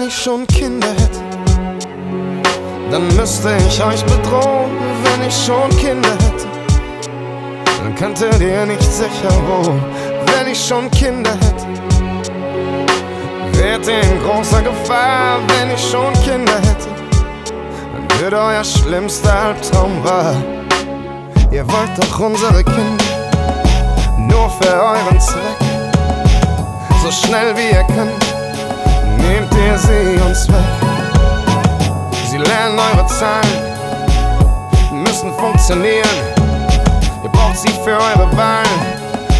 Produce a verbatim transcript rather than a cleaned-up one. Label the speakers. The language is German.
Speaker 1: ich schon Kinder hätte, dann müsste ich euch bedrohen. Wenn ich schon Kinder hätte, dann könntet ihr nicht sicher wohnen. Wenn ich schon Kinder hätte, wärt ihr in großer Gefahr. Wenn ich schon Kinder hätte, dann würde euer schlimmster Albtraum wahr. Ihr wollt doch unsere Kinder nur für euren Zweck. So schnell wie ihr könnt, nehmt ihr sie uns weg. Sie lernen eure Zahlen, müssen funktionieren. Ihr braucht sie für eure Wahlen.